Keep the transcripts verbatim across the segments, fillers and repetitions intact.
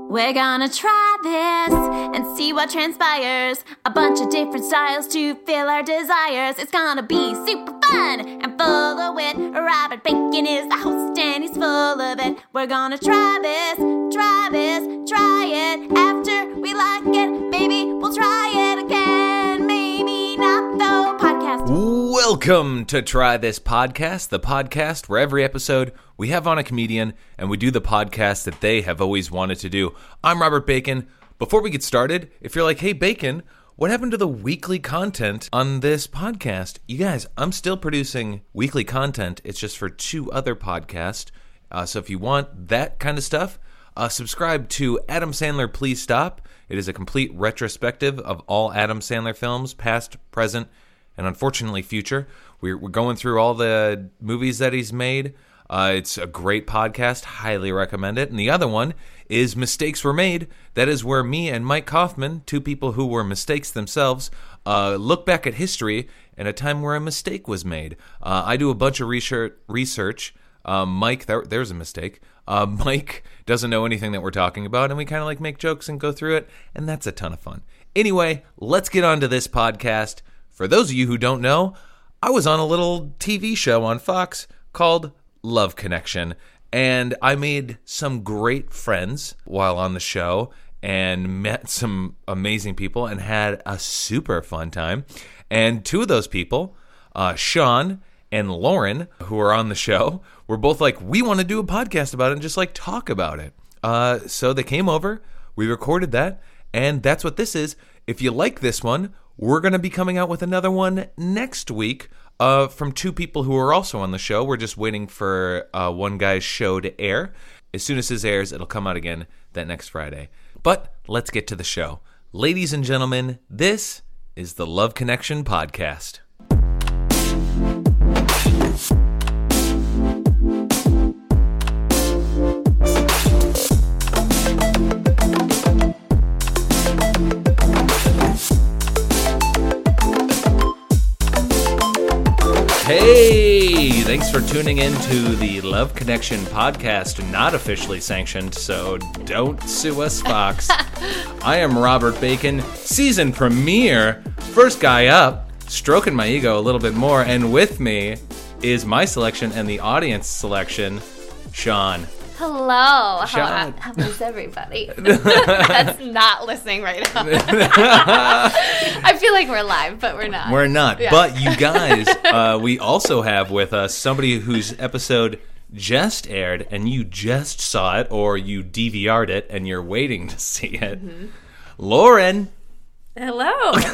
We're gonna try this and see what transpires. A bunch of different styles to fill our desires. It's gonna be super fun and full of wit. Robert Bacon is the host and he's full of it. We're gonna try this, try this, try it. After we like it, maybe we'll try it again. Maybe not though. Podcast. Welcome to Try This Podcast, the podcast where every episode we have on a comedian and we do the podcast that they have always wanted to do. I'm Robert Bacon. Before we get started, if you're like, hey, Bacon, what happened to the weekly content on this podcast? You guys, I'm still producing weekly content. It's just for two other podcasts. Uh, so if you want that kind of stuff, uh, subscribe to Adam Sandler, Please Stop. It is a complete retrospective of all Adam Sandler films, past, present, and unfortunately future. We're, we're going through all the movies that he's made. Uh, it's a great podcast. Highly recommend it. And the other one is Mistakes Were Made. That is where me and Mike Kaufman, two people who were mistakes themselves, uh, look back at history and a time where a mistake was made. Uh, I do a bunch of research. research. Uh, Mike, there, there's a mistake. Uh, Mike doesn't know anything that we're talking about, and we kind of like make jokes and go through it, and that's a ton of fun. Anyway, let's get on to this podcast. For those of you who don't know, I was on a little T V show on Fox called Love Connection, and I made some great friends while on the show and met some amazing people and had a super fun time. And two of those people, uh, Sean and Lauren, who are on the show, were both like, we want to do a podcast about it and just like talk about it. Uh, so they came over, we recorded that, and that's what this is. If you like this one, we're going to be coming out with another one next week uh, from two people who are also on the show. We're just waiting for uh, one guy's show to air. As soon as his airs, it'll come out again that next Friday. But let's get to the show. Ladies and gentlemen, this is the Love Connection Podcast. Hey, thanks for tuning in to the Love Connection Podcast, not officially sanctioned, so don't sue us, Fox. I am Robert Bacon, season premiere, first guy up, stroking my ego a little bit more, and with me is my selection and the audience selection, Sean. Hello. Sean. How, how is everybody? That's not listening right now. I feel like we're live, but we're not. We're not. Yeah. But you guys, uh, we also have with us somebody whose episode just aired and you just saw it or you D V R'd it and you're waiting to see it. Mm-hmm. Lauren. Hello.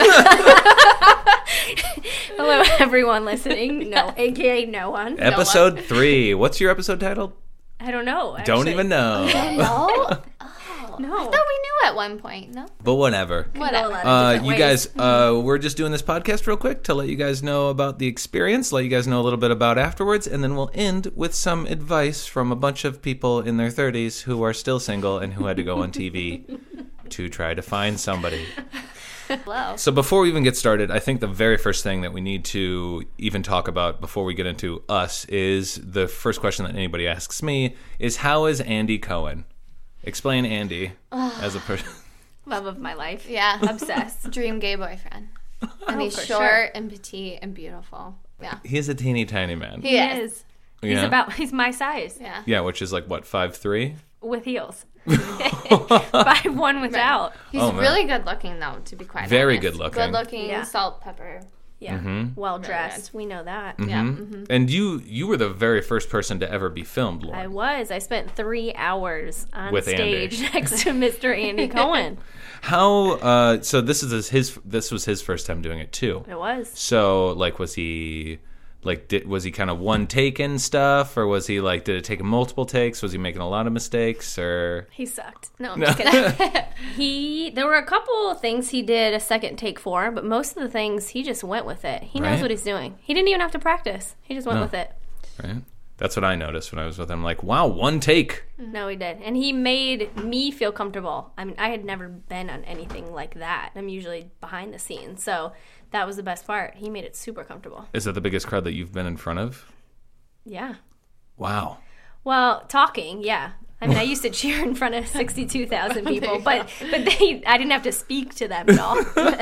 Hello, everyone listening. No, A K A no one. Episode no one. three. What's your episode titled? I don't know. Actually. Don't even know. No? Oh, no. I thought we knew at one point. No. But whatever. Whatever. Uh, you guys, uh, we're just doing this podcast real quick to let you guys know about the experience, let you guys know a little bit about afterwards, and then we'll end with some advice from a bunch of people in their thirties who are still single and who had to go on T V to try to find somebody. Hello. So before we even get started, I think the very first thing that we need to even talk about before we get into us is the first question that anybody asks me is, how is Andy Cohen? Explain Andy as a person. Love of my life. Yeah. Obsessed. Dream gay boyfriend. And Oh, he's for short sure. and petite and beautiful. Yeah. He's a teeny tiny man. He Yes. is. He's Yeah. about, he's my size. Yeah. Yeah, which is like, what, five three? With heels. Five one without. He's Oh, man. really good looking, though, to be quite Very honest. good looking. Good looking, Yeah. salt, pepper. Yeah. Mm-hmm. Well dressed. We know that. Yeah. Mm-hmm. And you you were the very first person to ever be filmed, Lauren. I was. I spent three hours on With stage Andy. next to Mister Andy Cohen. How, uh, so this is his, his, this was his first time doing it too. It was. So, like, was he, like, did, was he kind of one take and stuff, or was he, like, did it take him multiple takes? Was he making a lot of mistakes, or? He sucked. No, I'm just kidding. he, there were a couple of things he did a second take for, but most of the things, he just went with it. He knows Right. what he's doing. He didn't even have to practice. He just went No. with it. Right? That's what I noticed when I was with him. Like, wow, one take. No, he did. And he made me feel comfortable. I mean, I had never been on anything like that. I'm usually behind the scenes. So that was the best part. He made it super comfortable. Is that the biggest crowd that you've been in front of? Yeah. Wow. Well, talking, yeah. I mean, I used to cheer in front of sixty-two thousand people, but but they I didn't have to speak to them at all.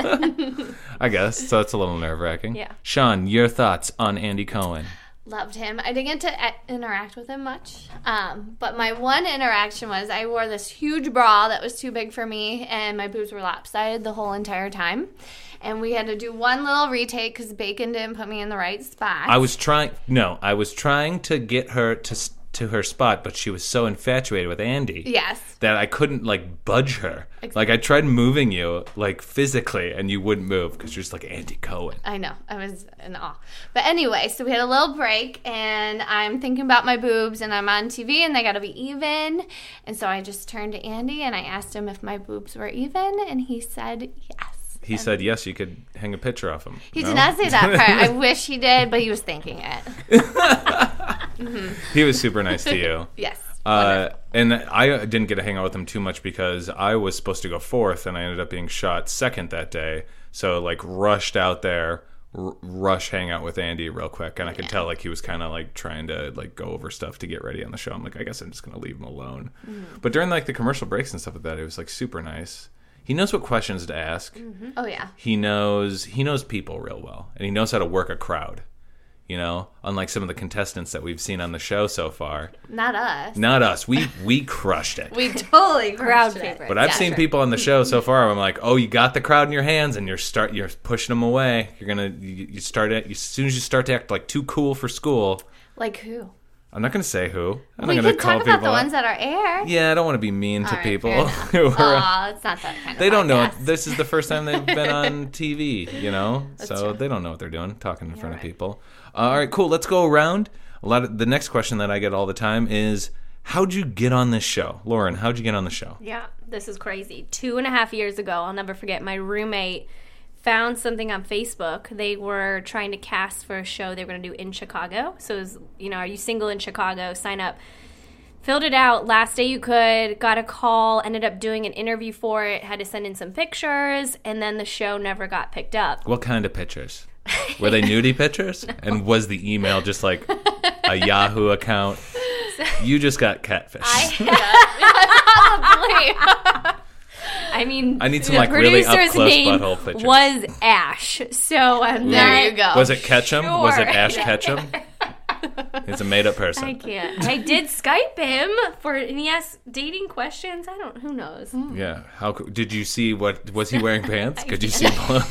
I guess. So it's a little nerve-wracking. Yeah. Sean, your thoughts on Andy Cohen? Loved him. I didn't get to a- interact with him much. Um, but my one interaction was I wore this huge bra that was too big for me, and my boobs were lopsided the whole entire time. And we had to do one little retake because Bacon didn't put me in the right spot. I was trying, no, I was trying to get her to to her spot, but she was so infatuated with Andy. Yes. That I couldn't, like, budge her. Exactly. Like, I tried moving you, like, physically, and you wouldn't move because you're just like, Andy Cohen. I know. I was in awe. But anyway, so we had a little break, and I'm thinking about my boobs, and I'm on T V, and they got to be even. And so I just turned to Andy, and I asked him if my boobs were even, and he said yes. He said, yes, you could hang a picture of him. He no? did not say that part. I wish he did, but he was thinking it. Mm-hmm. He was super nice to you. Yes. Uh, and I didn't get to hang out with him too much because I was supposed to go fourth, and I ended up being shot second that day. So, like, rushed out there, r- rush hang out with Andy real quick. And I could Yeah. tell, like, he was kind of, like, trying to, like, go over stuff to get ready on the show. I'm like, I guess I'm just going to leave him alone. Mm-hmm. But during, like, the commercial breaks and stuff like that, it was, like, super nice. He knows what questions to ask. Mm-hmm. Oh, yeah. He knows he knows people real well, and he knows how to work a crowd. You know, unlike some of the contestants that we've seen on the show so far. Not us. Not us. We we crushed it. We totally Crowd crushed it. favorite. But I've Yeah, seen sure. people on the show so far. I'm like, oh, you got the crowd in your hands, and you're start you're pushing them away. You're gonna you, you start it as soon as you start to act like too cool for school. Like who? I'm not gonna say who. I'm We not gonna could call talk about people the out. ones that are air. Yeah, I don't want to be mean to All right, people. fair enough. who are- Aw, it's not that kind of They don't know. podcast. This is the first time they've been on T V, you know? so true. they don't know what they're doing, talking in front right. of people. Uh, all right, cool. Let's go around. A lot of the next question that I get all the time is, how'd you get on this show? Lauren, how'd you get on the show? Yeah, this is crazy. Two and a half years ago, I'll never forget, my roommate found something on Facebook. They were trying to cast for a show they were going to do in Chicago. So it was, you know, are you single in Chicago? Sign up. Filled it out. Last day you could. Got a call. Ended up doing an interview for it. Had to send in some pictures. And then the show never got picked up. What kind of pictures? Were they nudie pictures? no. And was the email just like a Yahoo account? You just got catfish. Probably. I mean, I need some, the like, really producer's up-close name butthole pictures. was Ash. So I'm There not- you go. Was it Ketchum? Was it Sure. Ash Ketchum? It's a made-up person. I can't. I did Skype him for, and he asked dating questions. I don't. Who knows? Yeah. How co- did you see? What was he wearing? Pants? Could you see?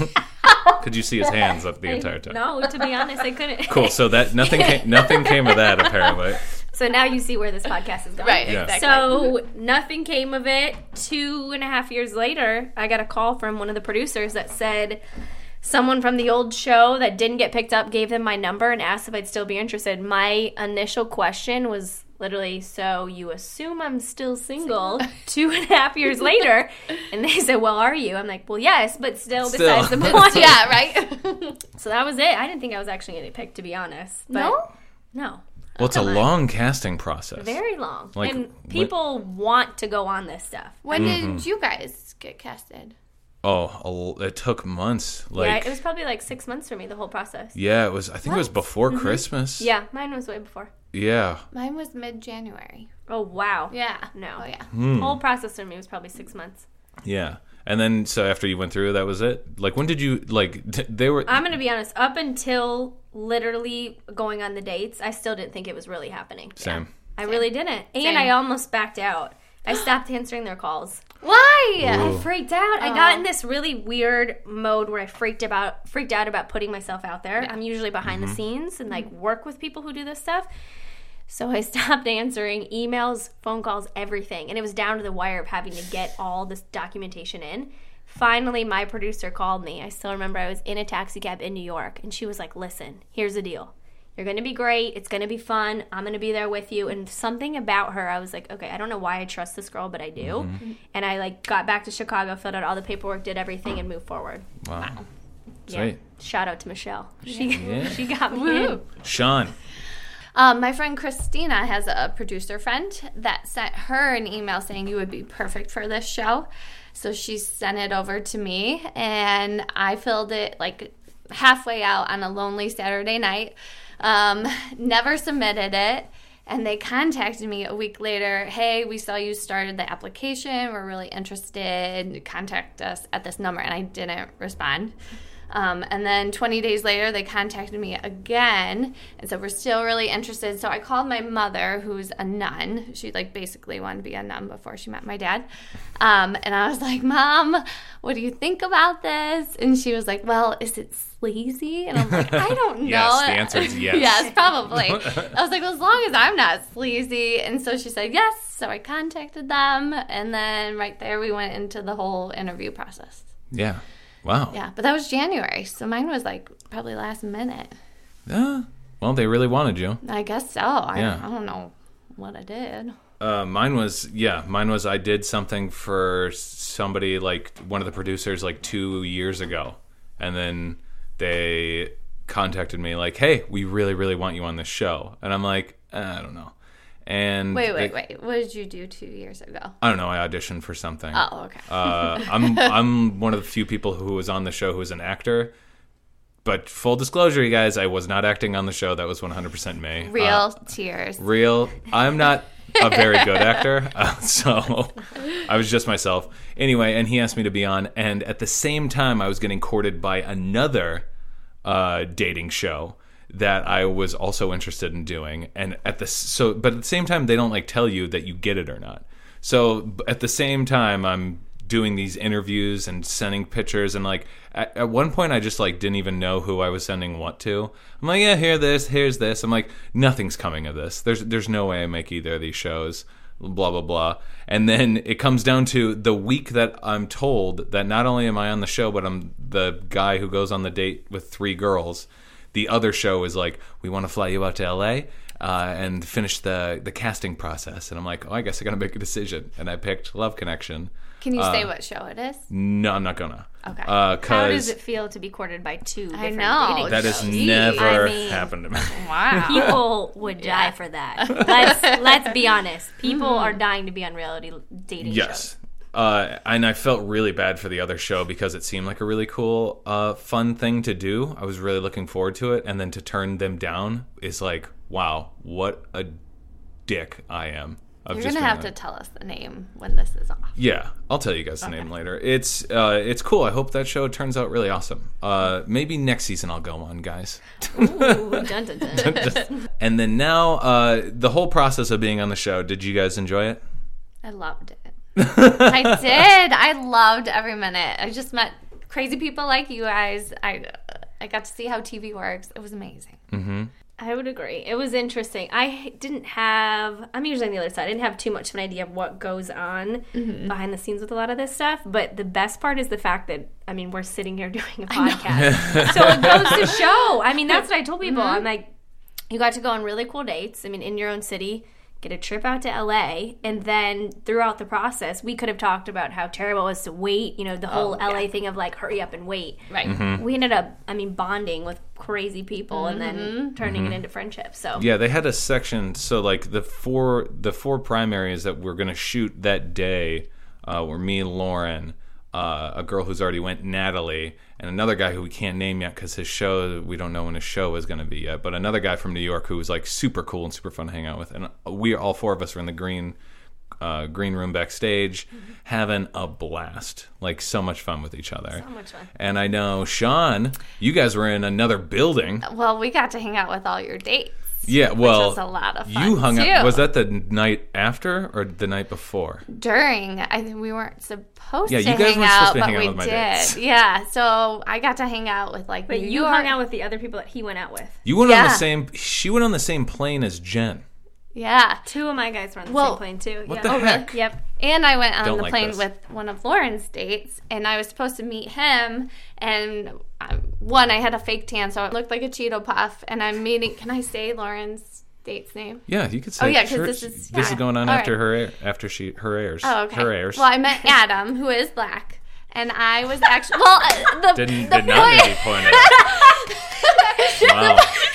Could you see his hands up the entire time? No, to be honest, I couldn't. Cool. So that nothing came, nothing came of that apparently. So now you see where this podcast is going. Right, Yeah. exactly. So nothing came of it. Two and a half years later, I got a call from one of the producers that said someone from the old show that didn't get picked up gave them my number and asked if I'd still be interested. My initial question was literally, so you assume I'm still single two and a half years later? And they said, well, are you? I'm like, well, yes, but still, Still. besides the point. yeah, right? So that was it. I didn't think I was actually going to get picked, to be honest. But No? No. Well, it's a long casting process. Very long. Like, and what- people want to go on this stuff. When Mm-hmm. did you guys get casted? Oh, a- it took months. Like, yeah, it was probably like six months for me, the whole process. yeah, it was. I think it was before Christmas. Mm-hmm. Yeah, mine was way before. Yeah. Mine was mid-January. Oh, wow. Yeah. No. Oh, yeah. Hmm. The whole process for me was probably six months. Yeah. And then, so after you went through, that was it. Like, when did you like? T- they were. I'm going to be honest. Up until literally going on the dates, I still didn't think it was really happening. Same. I really didn't. And Same. I almost backed out. I stopped answering their calls. Why? Ooh. I freaked out. I got in this really weird mode where I freaked about freaked out about putting myself out there. I'm usually behind Mm-hmm. the scenes and like work with people who do this stuff. So I stopped answering emails, phone calls, everything. And it was down to the wire of having to get all this documentation in. Finally, my producer called me. I still remember I was in a taxi cab in New York, and she was like, listen, here's the deal. You're going to be great. It's going to be fun. I'm going to be there with you. And something about her, I was like, okay, I don't know why I trust this girl, but I do. Mm-hmm. And I like got back to Chicago, filled out all the paperwork, did everything, and moved forward. Wow. Yeah. Sweet. Shout out to Michelle. She Yeah. she got me in. Sean. Um, my friend Christina has a producer friend that sent her an email saying you would be perfect for this show. So she sent it over to me, and I filled it like halfway out on a lonely Saturday night. Um, never submitted it. And they contacted me a week later. Hey, we saw you started the application. We're really interested. Contact us at this number. And I didn't respond. Um, and then twenty days later, they contacted me again and said, we're still really interested. So I called my mother, who's a nun. She, like, basically wanted to be a nun before she met my dad. Um, and I was like, Mom, what do you think about this? And she was like, well, is it sleazy? And I'm like, I don't know. Yes, the answer is yes. Yes, probably. I was like, well, as long as I'm not sleazy. And so she said yes. So I contacted them. And then right there, we went into the whole interview process. Yeah. Wow. Yeah, but that was January, so mine was like probably last minute. Yeah. Well, they really wanted you. I guess so. I, Yeah. I don't know what I did. Uh, mine was, yeah, mine was I did something for somebody, like one of the producers, like two years ago. And then they contacted me like, hey, we really, really want you on this show. And I'm like, eh, I don't know. And Wait, wait, they, wait. What did you do two years ago? I don't know. I auditioned for something. Oh, okay. uh, I'm I'm one of the few people who was on the show who was an actor. But full disclosure, you guys, I was not acting on the show. That was one hundred percent me. Real Uh, tears. real. I'm not a very good actor, uh, so I was just myself. Anyway, and he asked me to be on, and at the same time, I was getting courted by another uh, dating show that I was also interested in doing. And at the so, but at the same time, they don't like tell you that you get it or not. So at the same time, I'm doing these interviews and sending pictures, and like at, at one point, I just like didn't even know who I was sending what to. I'm like, yeah, here this, here's this. I'm like, nothing's coming of this. There's there's no way I make either of these shows. Blah blah blah. And then it comes down to the week that I'm told that not only am I on the show, but I'm the guy who goes on the date with three girls. The other show is like, we want to fly you out to L A uh, and finish the, the casting process. And I'm like, oh, I guess I got to make a decision. And I picked Love Connection. Can you uh, say what show it is? No, I'm not going to. Okay. Uh, How does it feel to be courted by two I different know. dating that has shows? never I mean, happened to me. Wow. People would die for that. Let's let's be honest. People are dying to be on reality dating Yes. shows. Uh, and I felt really bad for the other show because it seemed like a really cool, uh, fun thing to do. I was really looking forward to it. And then to turn them down is like, wow, what a dick I am. Of You're just going to being have like- to tell us the name when this is off. Yeah, I'll tell you guys the name later. It's uh, it's cool. I hope that show turns out really awesome. Uh, maybe next season I'll go on, guys. Ooh, dun, dun, dun. And then now, uh, the whole process of being on the show, did you guys enjoy it? I loved it. I did. I loved every minute. I just met crazy people like you guys. I I got to see how T V works. It was amazing. Mm-hmm. I would agree. It was interesting. I didn't have, I'm usually on the other side. I didn't have too much of an idea of what goes on Mm-hmm. behind the scenes with a lot of this stuff. But the best part is the fact that, I mean, we're sitting here doing a podcast. So it goes to show. I mean, that's what I told people. Mm-hmm. I'm like, you got to go on really cool dates. I mean, in your own city. Get a trip out to L A, and then throughout the process, we could have talked about how terrible it was to wait, you know, the whole Oh, L A yeah. thing of like, hurry up and wait. Right. Mm-hmm. We ended up, I mean, bonding with crazy people and Mm-hmm. then turning it into friendship. So Yeah, they had a section. So like the four the four primaries that we're gonna shoot that day uh, were me, Lauren, uh, a girl who's already went, Natalie, and another guy who we can't name yet because his show, we don't know when his show is going to be yet, but another guy from New York who was like super cool and super fun to hang out with. And we, all four of us, were in the green uh, green room backstage having a blast. Like so much fun with each other. So much fun. And I know, Sean, you guys were in another building. Well, we got to hang out with all your dates. Yeah, well, which was a lot of fun you hung too. out. Was that the night after or the night before? During, I think we weren't supposed Yeah, to you guys hang weren't out, supposed to be but hanging out we with my did. dates. Yeah, so I got to hang out with like. But New you York. hung out with the other people that he went out with. You went on Yeah. the same. She went on the same plane as Jen. Yeah, Two of my guys were on the Well, same plane too. What yeah. the Oh, heck? really? Yep. and I went on Don't the like plane this. with one of Lauren's dates, and I was supposed to meet him. And um, one, I had a fake tan, so it looked like a Cheeto Puff. And I'm meeting. Can I say Lauren's date's name? Yeah, you could say. Oh, yeah, 'cause sure, this is- this is yeah. going on All after right. her air, after she her airs. Oh, okay. Her airs. Well, I met Adam, who is black, and I was actually well. Uh, the Didn't the did not need to be point. pointed out. Wow.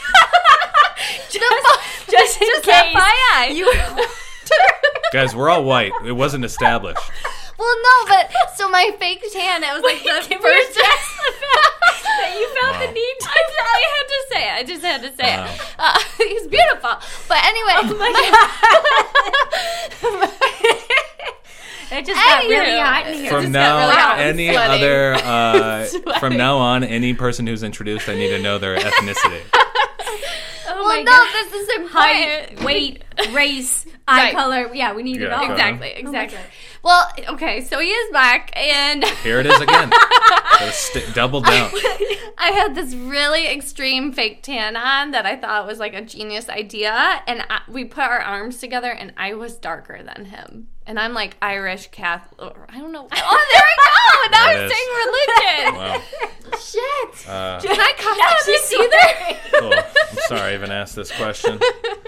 just, Just in just case. F Y I. You Guys, we're all white. It wasn't established. Well, no, but so my fake tan, it was like the give her a first that you felt Wow. the need to. I, I had to say it. I just had to say Wow. it. Uh, he's beautiful. But anyway. Oh my It just got Anywho. really hot in here. From just now, got really hot. I'm any sweating. other, uh, Sweating. from now on, any person who's introduced, I need to know their ethnicity. Oh well, my no, God. this is important. Height, weight, race, eye Right. color. Yeah, we need it Yeah, all. Exactly, Oh my exactly. God. Well, okay, so he is back, and Here it is again. Gotta st- double down. I had this really extreme fake tan on that I thought was like a genius idea, and I, we put our arms together, and I was darker than him. And I'm like Irish Catholic. I don't know. Oh, there we go. Now There I'm it is. saying religion. Wow. Shit. Uh, Can I cuss Yeah, at she's this either? cool. I'm sorry I even asked this question.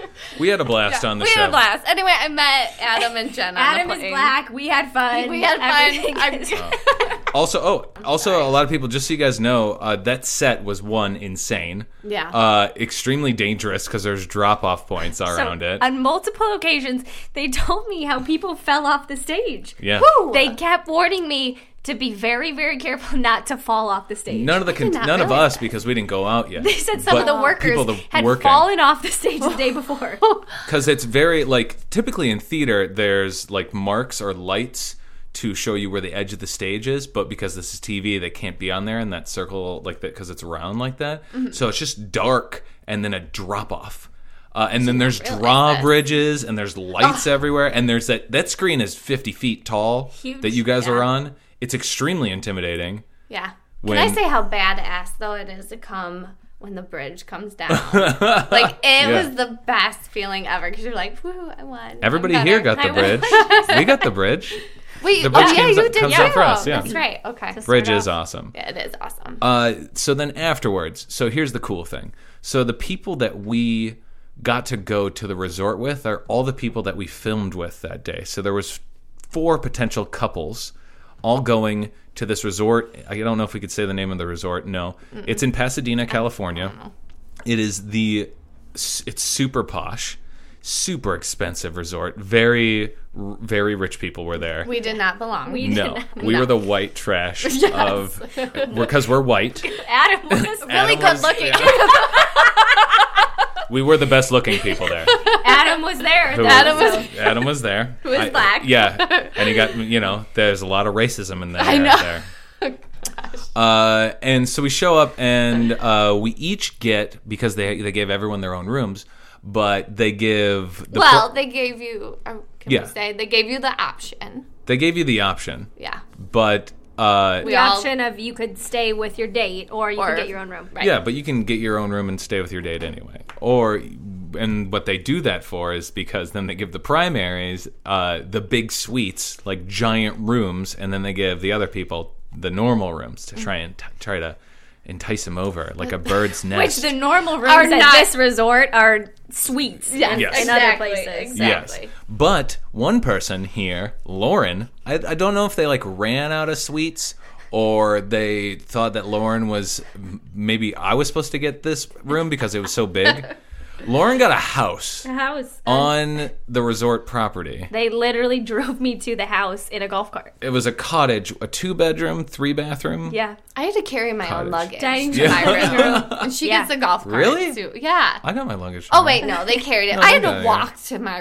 We had a blast on the we show. had a blast. Anyway, I met Adam and Jen on Adam the is plane. black. We had fun. We had Everything fun. is- I'm- Also, oh, also a lot of people, just so you guys know, uh, that set was one, insane. Yeah. Uh, extremely dangerous because there's drop-off points So, around it. on multiple occasions, they told me how people fell off the stage. Yeah. Woo! They kept warning me to be very, very careful not to fall off the stage. None of the con- not none of realize us because we didn't go out yet. They said some But of the workers people that had working. fallen off the stage the day before. Because it's very, like, typically in theater, there's, like, marks or lights to show you where the edge of the stage is, but because this is T V, they can't be on there in that circle, like that, because it's round like that. Mm-hmm. So it's just dark and then a drop-off. Uh, and then there's realize drawbridges, and there's lights everywhere, and there's that, that screen is fifty feet tall Huge, that you guys yeah. are on. It's extremely intimidating. Yeah. When- Can I say how badass though it is to come when the bridge comes down? Like it Yeah. was the best feeling ever because you're like, "Woo, I won." Everybody I'm here better. got the I won. bridge. We got the bridge. Wait, the oh bridge yeah, comes you up- did comes too. up for us, yeah. That's right. Okay. Bridge Start is off. awesome. Yeah, it is awesome. Uh, so then afterwards, so here's the cool thing. So the people that we got to go to the resort with are all the people that we filmed with that day. So there was four potential couples all going to this resort. I don't know if we could say the name of the resort. No. Mm-mm. It's in Pasadena, California. It is the it's super posh, super expensive resort. Very very rich people were there. We did not belong. We no, did we No. were the white trash of because we're, we're white. Adam was really Adam good was- looking. We were the best looking people there. Adam was there. Who- though, Adam was- so- Adam was there. Who was black. Yeah, and he got, you know, there's a lot of racism in there. I know. There. Uh, and so we show up, and uh, we each get, because they they gave everyone their own rooms, but they give the well, pro- they gave you. Or can Yeah. we say they gave you the option? they gave you the option, Yeah. but uh, We the all- option of you could stay with your date or you Or- could get your own room. Right. yeah, but you can get your own room and stay with your date anyway. Or, and what they do that for is because then they give the primaries uh, the big suites, like giant rooms, and then they give the other people the normal rooms to try and t- try to entice them over, like a bird's Which nest. the normal rooms Are at not- this resort are suites in, Yes. in other Exactly, places. exactly. Yes, but one person here, Lauren, I, I don't know if they like ran out of suites or they thought that Lauren was maybe I was supposed to get this room because it was so big. Lauren got a house The house. on the resort property. They literally drove me to the house in a golf cart. It was a cottage, a two bedroom, three bathroom. Yeah. I had to carry my Cottage. own luggage Dining to room. my room, and she Yeah. gets a golf cart. Really? Too. Yeah. I got my luggage. Oh wait, no, they carried it. No, I they had got to it, walk to my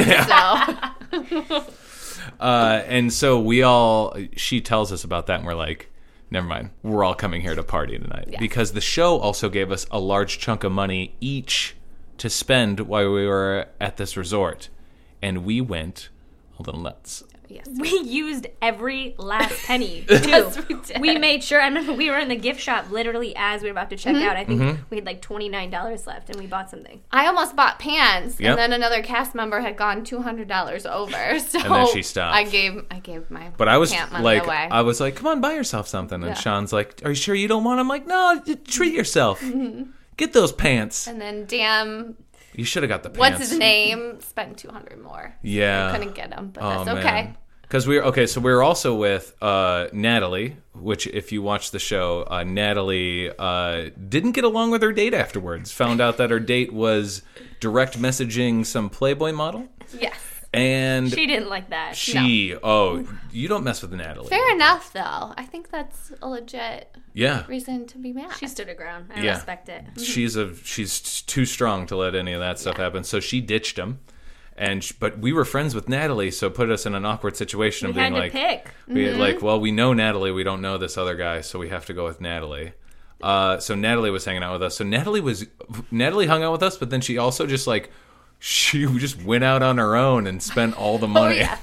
room. So Uh, and so we all, she tells us about that, and we're like, never mind. We're all coming here to party tonight. Yeah. Because the show also gave us a large chunk of money each to spend while we were at this resort. And we went a little nuts. yes. We used every last penny, too. Yes, we did. We made sure, I remember we were in the gift shop literally as we were about to check Mm-hmm. out. I think Mm-hmm. we had like twenty-nine dollars left and we bought something. I almost bought pants, Yep. and then another cast member had gone two hundred dollars over. So And then she stopped. I gave I gave my But I was pant money like, away. I was like, come on, buy yourself something. And Yeah. Sean's like, are you sure you don't want? I'm like, no, j- treat yourself. Get those pants. and then damn, You should have got the pants. what's his name? Spent two hundred more. Yeah. I couldn't get him, but Oh, that's okay. man. Because we were okay, so we were also with uh, Natalie, which if you watch the show, uh, Natalie uh, didn't get along with her date afterwards. Found out that her date was direct messaging some Playboy model, Yes. And She didn't like that. she, oh, you don't mess with Natalie. Fair enough, though. I think that's a legit Yeah. reason to be mad. She stood her ground. I Yeah. respect it. She's a she's too strong to let any of that stuff happen. So she ditched him. And sh- but we were friends with Natalie, so it put us in an awkward situation of We had being to like, pick. we had like, well, we know Natalie, we don't know this other guy, so we have to go with Natalie. Uh, so Natalie was hanging out with us. So Natalie was Natalie hung out with us, but then she also just like she just went out on her own and spent all the money. yeah.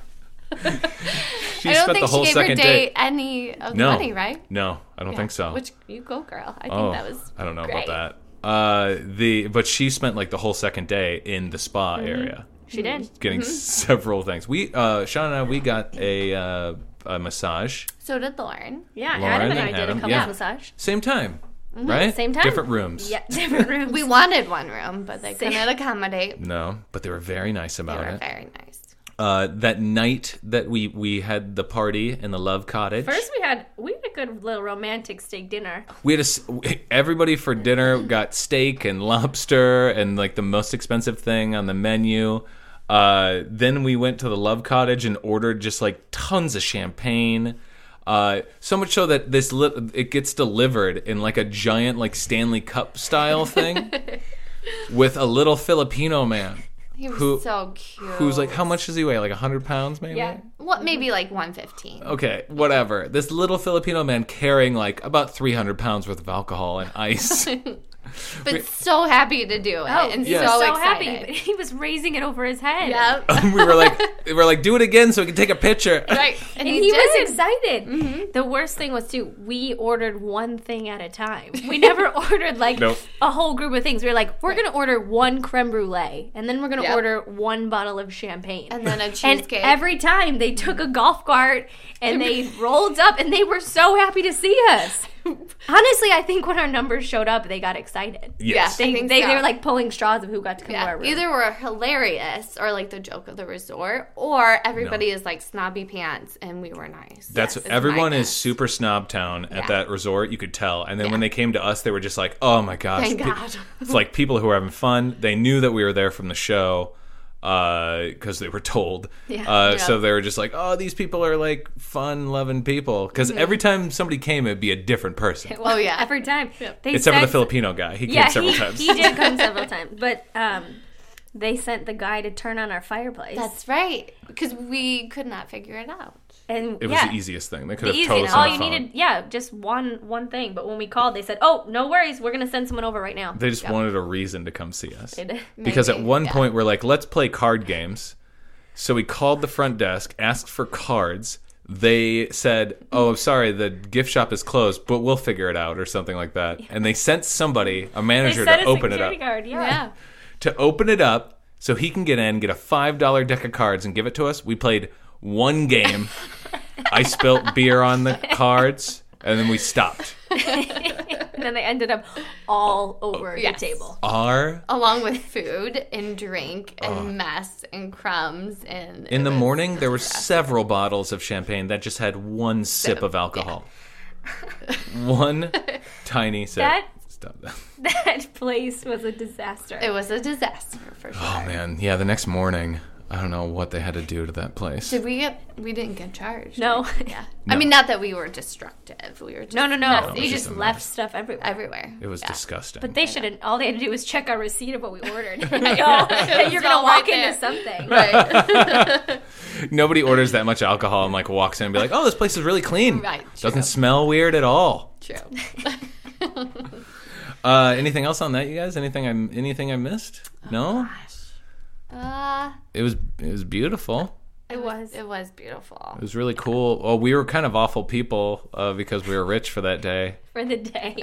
she I don't spent think the whole she gave second her date day. any of the No, money, right? no, I don't Yeah. think so. Which, you go, girl. I think oh, that was I don't know great. about that. Uh, the but she spent like the whole second day in the spa Mm-hmm. area. She did. Getting several things. We, uh, Sean and I, we got a, uh, a massage. So did Lauren. Yeah, Lauren Adam and I and did Adam, a couple yeah. massage. Same time, right? Same time. Different rooms. Yeah, different rooms. We wanted one room, but they Same. couldn't accommodate. No, but they were very nice They about were it. very nice. Uh, that night that we, we had the party in the Love Cottage. First, we had we had a good little romantic steak dinner. we had a, s- everybody for dinner got steak and lobster and like the most expensive thing on the menu. Uh, then we went to the Love Cottage and ordered just like tons of champagne. Uh, so much so that this li- it gets delivered in like a giant like Stanley Cup style thing with a little Filipino man He was Who- so cute. who's like, how much does he weigh? Like one hundred pounds maybe? Yeah. What, maybe like one fifteen. Okay, whatever. This little Filipino man carrying like about three hundred pounds worth of alcohol and ice. But so happy to do it. Oh, and he Yeah. was so, so excited. happy. But he was raising it over his head. Yep. we were like, we were like, do it again so we can take a picture. Right. And, And, he, he, was did. excited. Mm-hmm. The worst thing was too, we ordered one thing at a time. We never ordered like Nope. a whole group of things. We were like, we're gonna order one creme brulee, and then we're gonna Yep. order one bottle of champagne, And then a And cheesecake. every time they took a golf cart and they rolled up, and they were so happy to see us. Honestly, I think when our numbers showed up, they got excited. Yes. They, I think they, so. they were like pulling straws of who got to come to Yeah, our room. either we're hilarious or like the joke of the resort, or everybody No. is like snobby pants and we were nice. That's Yes, is everyone my is guess. super snob town at Yeah. that resort. You could tell, and then Yeah. when they came to us, they were just like, "Oh my gosh!" Thank Pe- God. It's like people who were having fun. They knew that we were there from the show because they were told. Yeah. Uh, Yeah. So they were just like, "Oh, these people are like fun-loving people." Because Mm-hmm. every time somebody came, it'd be a different person. Well, Oh, yeah. every time. They Except for the sent- Filipino guy, he Yeah, came several he, times. he did come several times. But um, they sent the guy to turn on our fireplace. That's right. Because we could not figure it out. and It was yeah, the easiest thing. They could the have told easiest. us on All the you phone. needed, yeah, just one one thing. But when we called, they said, "Oh, no worries, we're gonna send someone over right now." They just wanted a reason to come see us. They did. Because at Maybe, one yeah. point we're like, let's play card games. So we called the front desk, asked for cards. They said, oh, sorry, the gift shop is closed, but we'll figure it out or something like that. And they sent somebody, a They manager, sent to a open it up. security guard. Yeah. Yeah. To open it up so he can get in, get a five dollar deck of cards and give it to us. We played one game. I spilt beer on the cards, and then we stopped. And then they ended up all over Yes. the table. Our Along with food and drink and mess and crumbs. And In it the was morning, there were disaster. several bottles of champagne that just had one sip of alcohol. One tiny sip. That- Stop that. That place was a disaster. It was a disaster for sure. Oh, man. Yeah, the next morning, I don't know what they had to do to that place. Did we get? We didn't get charged. No. right? Yeah. I mean, not that we were destructive. We were just no, no, no. it was They just just a left mess. stuff everywhere. everywhere. It was Yeah. disgusting. But they shouldn't. All they had to do was check our receipt of what we ordered. And know that you're gonna all walk right into something. Right. Nobody orders that much alcohol and like walks in and be like, oh, this place is really clean. Right, Doesn't true. smell weird at all. True. Uh, anything else on that, you guys? Anything I anything I missed? No? Uh, It was it was beautiful. It was. it was beautiful. It was really cool. Well, we were kind of awful people uh, because we were rich for that day. For the day.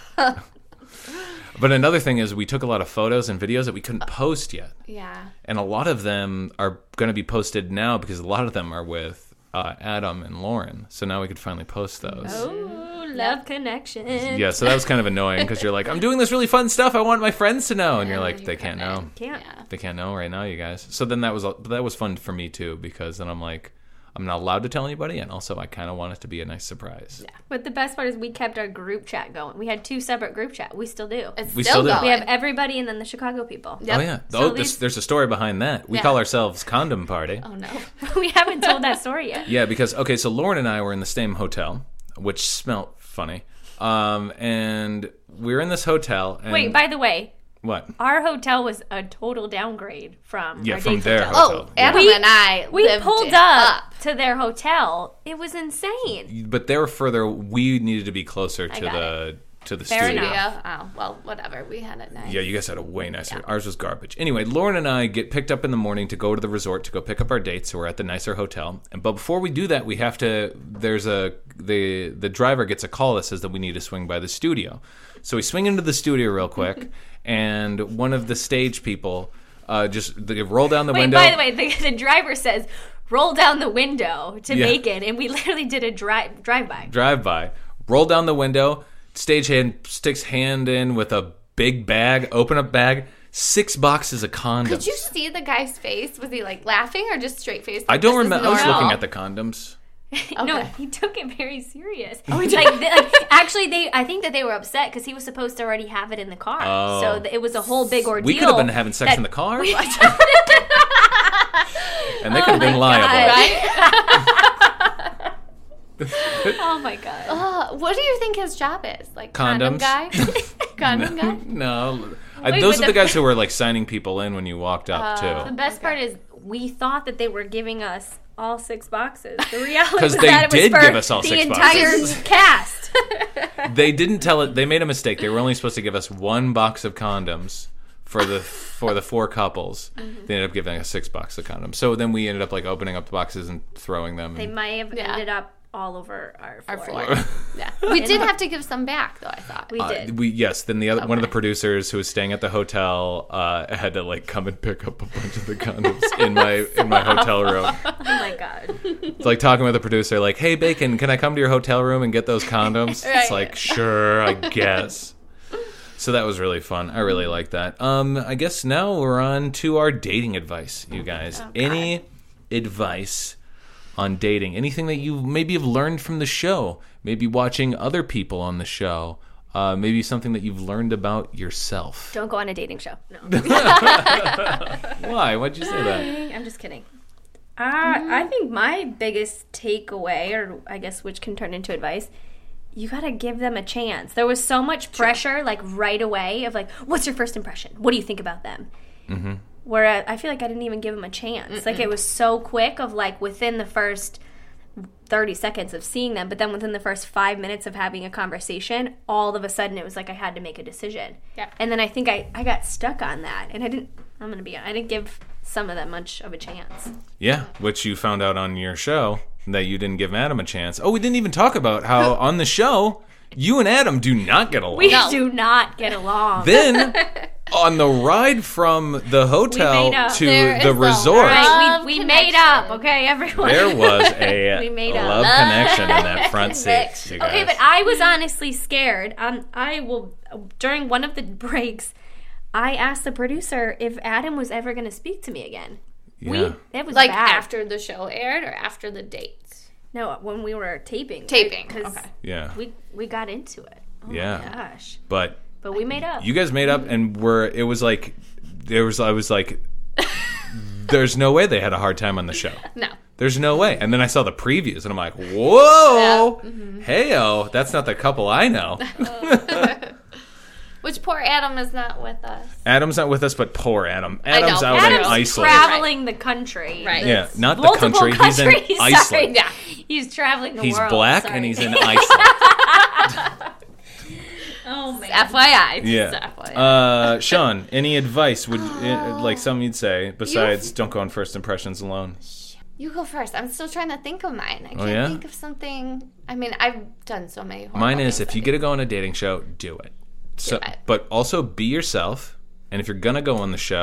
But another thing is we took a lot of photos and videos that we couldn't post yet. Yeah. And a lot of them are going to be posted now because a lot of them are with uh, Adam and Lauren. So now we could finally post those. Oh, love connection. Yeah, so that was kind of annoying because you're like, I'm doing this really fun stuff. I want my friends to know. And you're Yeah, like, you they can't know. couldn't. Can't. Yeah. They can't know right now, you guys. So then that was that was fun for me too because then I'm like, I'm not allowed to tell anybody, and also I kind of want it to be a nice surprise. Yeah. But the best part is we kept our group chat going. We had two separate group chat. We still do. It's We still, still do. going. We have everybody and then the Chicago people. Yep. Oh, yeah. So oh, at this, least- there's a story behind that. We Yeah. call ourselves Condom Party. Oh, no. We haven't told that story yet. Yeah, because, okay, so Lauren and I were in the same hotel, which smelt funny. Um, and we were in this hotel. And Wait, by the way, what? our hotel was a total downgrade from Yeah, our from date's their hotel. hotel. Oh, Adam We- and I We lived pulled it up, up. to their hotel. It was insane. But they were further. We needed to be closer to got the to the Fair studio. enough. Yeah. Oh, well, whatever. We had it nice. Yeah, you guys had a way nicer. Ours was garbage. Anyway, Lauren and I get picked up in the morning to go to the resort to go pick up our dates. So we're at the nicer hotel. And but before we do that, we have to. There's a the the driver gets a call that says that we need to swing by the studio. So we swing into the studio real quick, and one of the stage people uh, just they roll down the Wait, window. by the way, the, the driver says, roll down the window to Yeah. Bacon, and we literally did a drive drive-by. drive by, roll down the window, stagehand sticks hand in with a big bag, open up bag, six boxes of condoms. Did you see the guy's face? Was he like laughing or just straight face? I don't This is remember. I was normal? looking at the condoms. No, Okay. he took it very serious. Oh, like, they, like, actually, they I think that they were upset because he was supposed to already have it in the car. Oh. So th- it was a whole big ordeal. We could have been having sex that- in the car, We- and they could have been liable. Right? oh my god. Uh, what do you think his job is? Like condom Condoms? guy? Condom guy? No, I, Wait, those but are the the- guys who were like signing people in when you walked up The too. best part is we thought that they were giving us all six boxes. The reality 'Cause was they that it was did for give us all the six entire boxes. cast. They didn't tell it. They made a mistake. They were only supposed to give us one box of condoms for the for the four couples. Mm-hmm. They ended up giving us six boxes of condoms. So then we ended up like opening up the boxes and throwing them. They and- might have Yeah. ended up all over our floor. Our floor. Yeah. We did have to give some back, though, I thought. We Uh, did. we yes. Then the other one of the Okay. producers who was staying at the hotel uh, had to like come and pick up a bunch of the condoms in my in my hotel room. Oh my god. It's like talking with the producer, like, "Hey, Bacon, can I come to your hotel room and get those condoms?" Right. It's like, "Sure, I guess." So that was really fun. I really liked that. Um, I guess now we're on to our dating advice, you guys. Oh, Any advice on dating? Anything that you maybe have learned from the show? Maybe watching other people on the show. Uh, maybe something that you've learned about yourself. Don't go on a dating show. No. Why? Why'd you say that? I'm just kidding. Uh, I think my biggest takeaway, or I guess which can turn into advice, you gotta give them a chance. There was so much pressure, like right away, of like, what's your first impression? What do you think about them? Mm-hmm. Where I, I feel like I didn't even give them a chance. Mm-mm. Like it was so quick of like within the first thirty seconds of seeing them, but then within the first five minutes of having a conversation, all of a sudden it was like I had to make a decision. Yeah. And then I think I, I got stuck on that, and I didn't. I'm gonna be. I didn't give some of them much of a chance. Yeah, which you found out on your show that you didn't give Adam a chance. Oh, we didn't even talk about how on the show you and Adam do not get along. We No. do not get along. Then on the ride from the hotel made up. to There the is a resort, Right, Love we, we made up, connection. okay, everyone. there was a We made up. love connection in that front seat. Connection. You guys. Okay, but I was honestly scared. Um, I will during one of the breaks, I asked the producer if Adam was ever going to speak to me again. Yeah. We it was Like bad. after the show aired or after the dates? No, when we were taping. Taping, because okay. Yeah, we we got into it. Oh Yeah. my gosh! but But we made up. you guys made up, and were it was like there was I was like, there's no way they had a hard time on the show. No. There's no way. And then I saw the previews, and I'm like, whoa, Yeah. Mm-hmm. hey-o, that's not the couple I know. Which poor Adam is not with us. Adam's not with us, but poor Adam. I know. Adam's out Adam's in Iceland. traveling the country. Right. Yeah, not the Multiple country. He's in countries, sorry. Iceland. Yeah. He's traveling the He's world. black, sorry. and he's in Iceland. Oh man. F Y I. Just Yeah. F Y I. Uh, Sean, any advice would uh, like something you'd say besides You've- don't go on first impressions alone? You go first. I'm still trying to think of mine. I can't Oh, yeah? think of something. I mean, I've done so many horrible Mine is things if you that get to go on a dating show, do it. So, it. but also be yourself. And if you're gonna go on the show,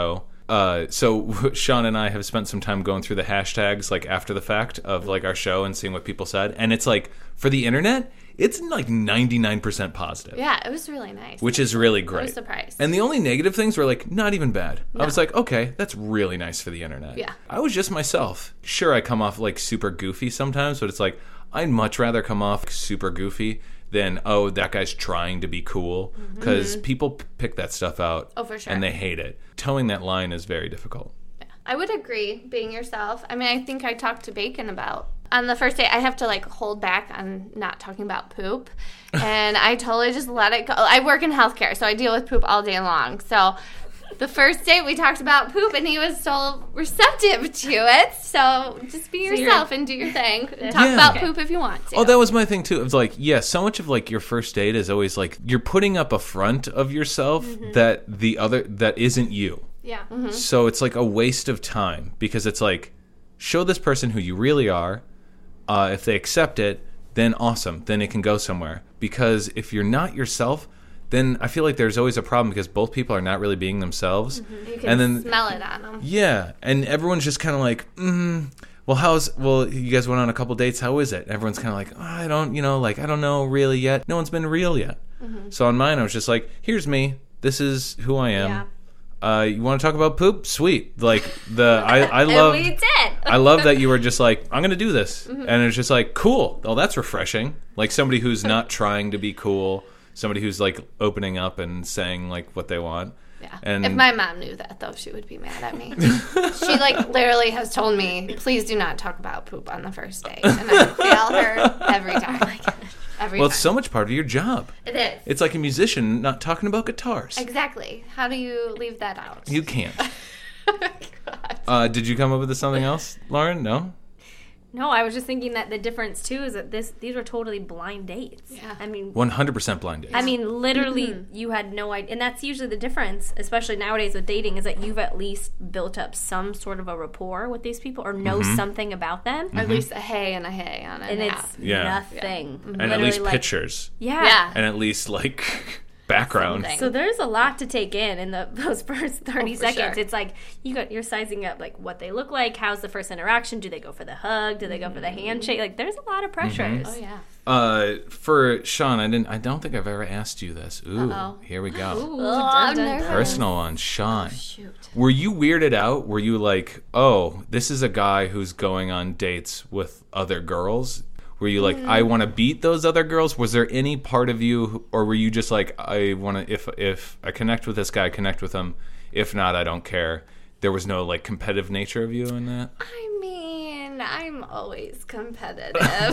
uh, so Sean and I have spent some time going through the hashtags like after the fact of like our show and seeing what people said, and it's like for the internet, it's like ninety-nine percent positive. Yeah, it was really nice. Which is really great. I was surprised. And the only negative things were like not even bad. No. I was like, okay, that's really nice for the internet. Yeah. I was just myself. Sure, I come off like super goofy sometimes, but it's like I'd much rather come off super goofy than, oh, that guy's trying to be cool. Because mm-hmm. people p- pick that stuff out. Oh, for sure. And they hate it. Towing that line is very difficult. Yeah. I would agree, being yourself. I mean, I think I talked to Bacon about, on the first date, I have to, like, hold back on not talking about poop. And I totally just let it go. I work in healthcare, so I deal with poop all day long. So the first date, we talked about poop, and he was so receptive to it. So just be yourself so and do your thing. Talk yeah. about okay. poop if you want to. Oh, that was my thing, too. It was like, yeah, so much of, like, your first date is always, like, you're putting up a front of yourself mm-hmm. that the other, that isn't you. Yeah. Mm-hmm. So it's, like, a waste of time because it's, like, show this person who you really are. Uh, if they accept it, then awesome. Then it can go somewhere. Because if you're not yourself, then I feel like there's always a problem because both people are not really being themselves. Mm-hmm. You can and then, smell it on them. Yeah. And everyone's just kind of like, mm, well, how's, well, you guys went on a couple dates. How is it? Everyone's kind of like, oh, I don't, you know, like, I don't know really yet. No one's been real yet. Mm-hmm. So on mine, I was just like, here's me. This is who I am. Yeah. Uh, you want to talk about poop? Sweet. Like the I I love and we did. I love that you were just like, I'm gonna do this, mm-hmm. and it's just like, cool. Oh, that's refreshing. Like somebody who's not trying to be cool, somebody who's like opening up and saying like what they want. Yeah. And if my mom knew that, though, she would be mad at me. She like literally has told me, please do not talk about poop on the first date, and I fail her every time. Like, every well, time. it's so much part of your job. It is. It's like a musician not talking about guitars. Exactly. How do you leave that out? You can't. Oh my God. Uh, did you come up with something else, Lauren? No? No, I was just thinking that the difference, too, is that this these were totally blind dates. Yeah. I mean... one hundred percent blind dates. I mean, literally, Mm-hmm. you had no idea. And that's usually the difference, especially nowadays with dating, is that you've at least built up some sort of a rapport with these people or know Mm-hmm. something about them. Or at least a hey and a hey on it. And yeah. it's Yeah. nothing. and at Literally, least like, pictures. Yeah. Yeah. And at least like background. Something. So there's a lot to take in in the, those first thirty Oh, for seconds. sure. It's like you got you're sizing up like what they look like, how's the first interaction, do they go for the hug, do they go for the handshake? Like there's a lot of pressures. Oh, yeah. Uh, for Sean, I didn't. I don't think I've ever asked you this. Ooh, Uh-oh. here we go. Ooh, Oh, dun, I'm dun, nervous. dun. Personal one, Sean. Shoot. Were you weirded out? Were you like, oh, this is a guy who's going on dates with other girls? Were you like, I want to beat those other girls? Was there any part of you, who- or were you just like, I want to, if if I connect with this guy, I connect with him. If not, I don't care. There was no like competitive nature of you in that. I mean, I'm always competitive.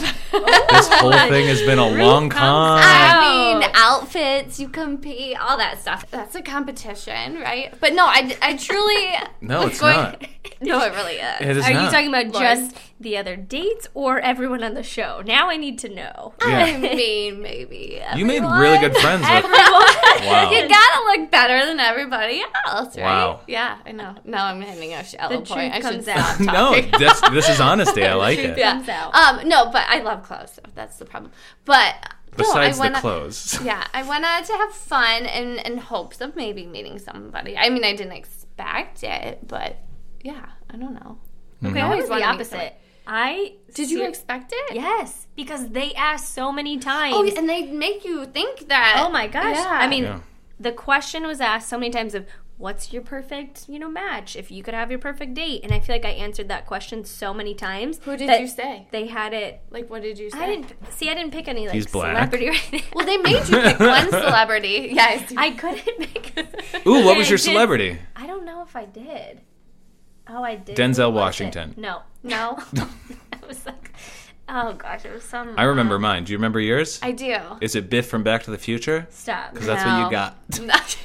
This whole thing has been a long con. I mean, outfits, you compete, all that stuff. That's a competition, right? But no, I, I truly... No, was it's going- not. No, it really is. It is Are not. you talking about Lauren. just the other dates or everyone on the show? Now I need to know. I Yeah. mean, maybe You made everyone. really good friends with. Everyone. Wow. You gotta look better than everybody else, right? Wow. Yeah, I know. Now I'm hitting a shallow The point. truth I should comes stop out. No, talking. that's, this is honesty. I like it. yeah. comes out. Um, no, but I love clothes. So that's the problem. But Besides no, I the went clothes. Yeah, I went out to have fun and in hopes of maybe meeting somebody. I mean, I didn't expect it, but yeah, I don't know. Okay, I always was the wanna meet opposite. I Did you ser- expect it? Yes, because they asked so many times. Oh, and they make you think that. Oh my gosh. Yeah. I mean, Yeah. the question was asked so many times of what's your perfect, you know, match? If you could have your perfect date. And I feel like I answered that question so many times. Who did that you say? They had it. Like, what did you say? I didn't see. I didn't pick any like He's black. celebrity. Right now. Well, they made you pick one celebrity. Yes. I couldn't pick. Ooh, what And was I your did- celebrity? I don't know if I did. Oh, I did. Denzel Who was it? Washington. No, no. It was like, oh gosh, it was some. I remember mine. Do you remember yours? I do. Is it Biff from Back to the Future? Stop. Because that's No. what you got.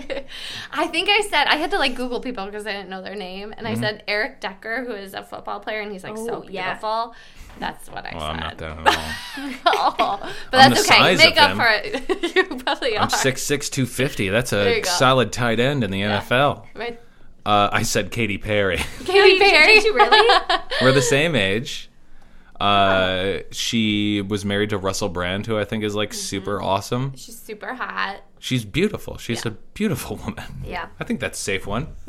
I think I said I had to like Google people because I didn't know their name, and Mm-hmm. I said Eric Decker, who is a football player, and he's like so Oh, yeah. beautiful. That's what I Well, I'm not said. that at all. Oh, but I'm that's the okay. size Make of up him. for it. You probably are. I'm six six, two fifty. That's There a you go. solid tight end in the N F L. Right? Uh, I said Katy Perry. Katy Perry. Did you really? We're the same age. Uh, she was married to Russell Brand, who I think is like Mm-hmm. super awesome. She's super hot. She's beautiful. She's Yeah. a beautiful woman. Yeah. I think that's a safe one. Yeah.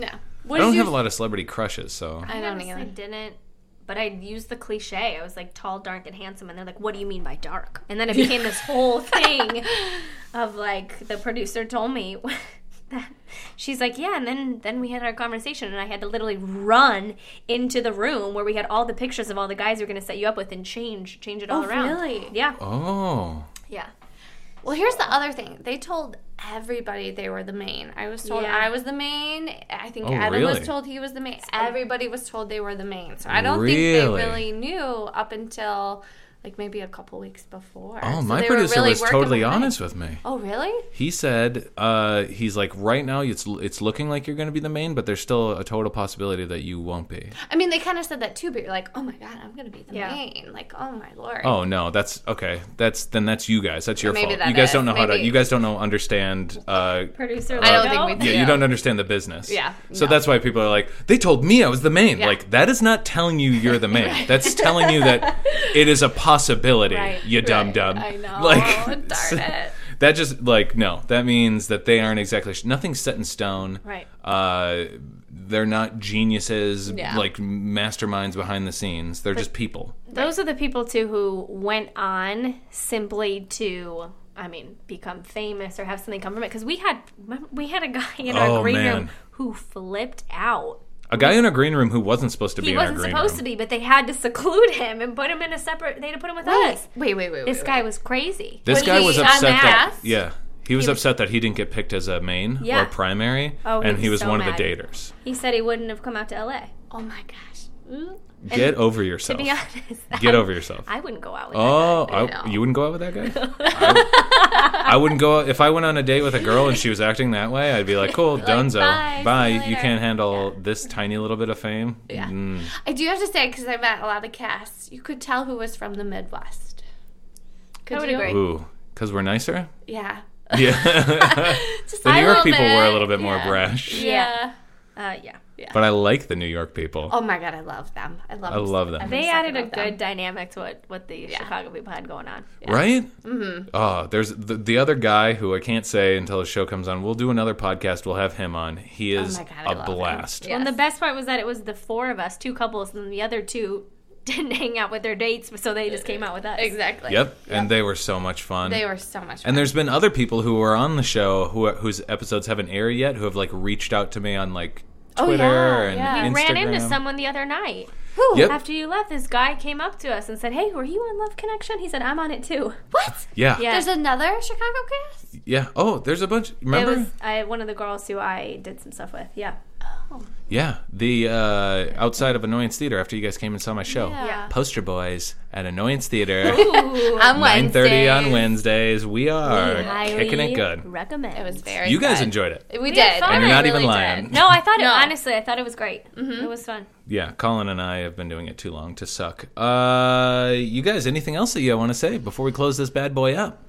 What I don't did have you- a lot of celebrity crushes, so. I don't honestly either. didn't, but I used the cliche. I was like tall, dark, and handsome, and they're like, "What do you mean by dark?" And then it became this whole thing of like the producer told me that she's like, "Yeah," and then then we had our conversation, and I had to literally run into the room where we had all the pictures of all the guys we were going to set you up with and change change it all Oh, around. really? Yeah, Oh. yeah. Well, here's the other thing. They told everybody they were the main. I was told Yeah. I was the main. I think Oh, Adam really? was told he was the main. Everybody was told they were the main. So I don't think Really? they really knew up until like maybe a couple weeks before. Oh, So my they were producer really was working totally behind. honest with me. Oh, really? He said, uh, he's like, right now it's it's looking like you're going to be the main, but there's still a total possibility that you won't be. I mean, they kind of said that too, but you're like, oh my god, I'm gonna be the Yeah. main. Like, oh my lord. Oh no, that's okay. That's then that's you guys. That's your Maybe fault. that You guys is. don't know how to. Maybe. You guys don't know understand. Uh, Producer, I don't logo. think we yeah, do. you don't understand the business. Yeah, So no. that's why people are like, they told me I was the main. Yeah. Like that is not telling you you're the main. That's telling you that it is a possibility. Right. You dumb Right. dumb. I know. Like Darn it. That just like no. That means that they aren't exactly nothing's set in stone. Right. Uh, they're not geniuses, Yeah. like masterminds behind the scenes. They're just people. Those are the people too who went on simply to, I mean, become famous or have something come from it. Because we had we had a guy in our Oh, green man. room who flipped out. A guy in a green room who wasn't supposed to be He in our wasn't green supposed room. to be, but they had to seclude him and put him in a separate. They had to put him with Wait, us. wait, wait, wait. This wait, guy wait. was crazy. This Was guy he was upset that unmasked? yeah, he was upset that he didn't get picked as a main Yeah. or primary, Oh, he and he was was so one mad. of the daters. He said he wouldn't have come out to L A. Oh my gosh. Mm. Get over To yourself. be honest, Get I- over yourself. I wouldn't go out with Oh, that guy. I I, know. you wouldn't go out with that guy? I, I wouldn't go out. If I went on a date with a girl and she was acting that way, I'd be like, cool, dunzo. bye, Bye. see you You later. can't handle this tiny little bit of fame. Yeah. Mm. I do have to say, because I met a lot of casts, you could tell who was from the Midwest. Could I would you? agree. Ooh, because we're nicer? Yeah. Yeah. Just The a New York little people bit. were a little bit more Yeah. brash. Yeah. Uh, yeah. But I like the New York people. Oh my god, I love them. I love I them. love them. every They second added a of them. good dynamic to what, what the Yeah. Chicago people had going on. Right? Mm-hmm. Oh, there's the, the other guy who I can't say until the show comes on. We'll do another podcast. We'll have him on. He is Oh my God, I a love him. blast. Yeah. And the Yes. best part was that it was the four of us, two couples, and the other two didn't hang out with their dates, so they just came out with us. Exactly. Yep. And they were so much fun. They were so much fun. And there's been other people who were on the show who whose episodes haven't aired yet who have like reached out to me on like Oh, Twitter yeah, and yeah. We Instagram. ran into someone the other night. Who? Yep. After you left, this guy came up to us and said, "Hey, were you on Love Connection?" He said, "I'm on it too." What? Yeah. Yeah. There's another Chicago cast? Yeah. Oh, there's a bunch. Remember? It was I, one of the girls who I did some stuff with. Yeah. Yeah. The uh, outside of Annoyance Theater after you guys came and saw my show. Yeah. Poster Boys at Annoyance Theater. Ooh, On nine thirty on Wednesdays. Wednesdays. We are highly kicking it good. Recommend. It was very You guys good. enjoyed it. We, We did. had fun. We And you're not really even lying. did. No, I thought it. No. Honestly, I thought it was great. Mm-hmm. It was fun. Yeah, Colin and I have been doing it too long to suck. Uh, you guys, anything else that you want to say before we close this bad boy up?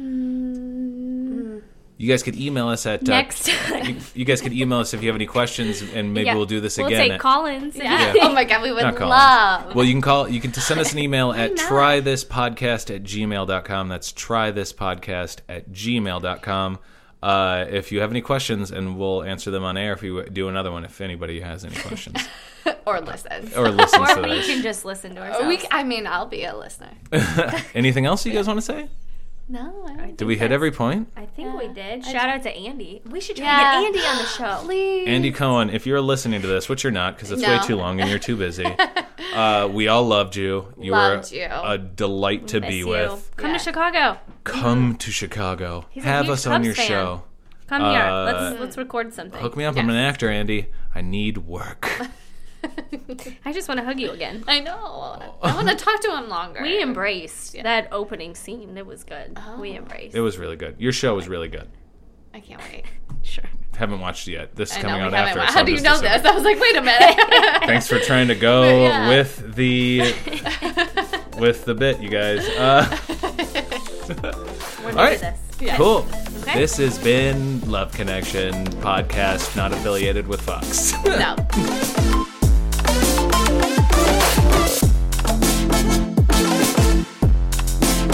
You guys could email us at uh, Next time. You, you guys could email us if you have any questions, and maybe Yeah. we'll do this We'll again. take at- Collins. Yeah. Yeah. Oh my god, we would Not Collins. love. Well, you can call. You can send us an email at know. trythispodcast at gmail dot com. That's trythispodcast at gmail dot com. Uh, if you have any questions, and we'll answer them on air if we do another one. If anybody has any questions or listen. or listens Or to we this. can just listen to ourselves. We, I mean, I'll be a listener. Anything else you guys want to say? No, I don't Did we hit every point? I think we did. I Shout out to Andy. We should try Yeah. to get Andy on the show. Please. Andy Cohen, if you're listening to this, which you're not because it's No. way too long and you're too busy, uh, we all loved you. You Loved were you. a delight to Miss be you. with. Come Yeah. to Chicago. Come to Chicago. He's a Have huge us on Cubs your fan. show. Come here. Uh, Let's let's record something. Hook me up. I'm an actor, Andy. I need work. I just want to hug you again. I know. I want to talk to him longer. We embraced that opening scene. It was good. We embraced. It was really good. Your show was really good. I can't wait. Sure. Haven't watched it yet. This is I coming know, out we haven't after. wa- so How I'm do you just know assuming. this? I was like, wait a minute. Thanks for trying to go Yeah. with the with the bit, you guys. Uh, We're new All right. to this. Yeah. cool. Okay. This has been Love Connection podcast, not affiliated with Fox. No.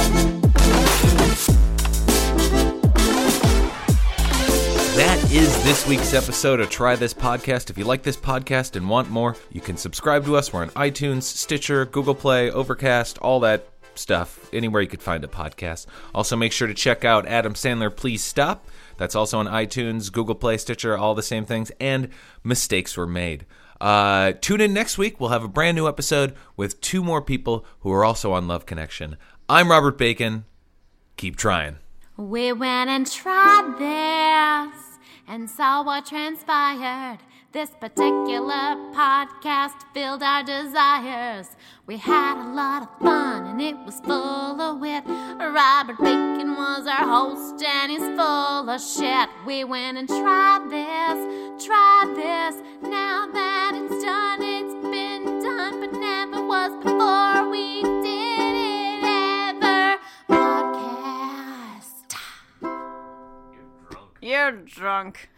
That is this this week's episode of Try This Podcast. If you like this podcast and want more, you can subscribe to us. We're on iTunes, Stitcher, Google Play, Overcast, all that stuff, anywhere you could find a podcast. Also, make sure to check out Adam Sandler, Please Stop. That's also on iTunes, Google Play, Stitcher, all the same things. And Mistakes Were Made. Uh, tune in next week. We'll have a brand new episode with two more people who are also on Love Connection. I'm Robert Bacon. Keep trying. We went and tried this and saw what transpired. This particular podcast filled our desires. We had a lot of fun and it was full of wit. Robert Bacon was our host and he's full of shit. We went and tried this, tried this. Now that it's done, it's been done, but never was before we did it ever. Podcast. You're drunk. You're drunk.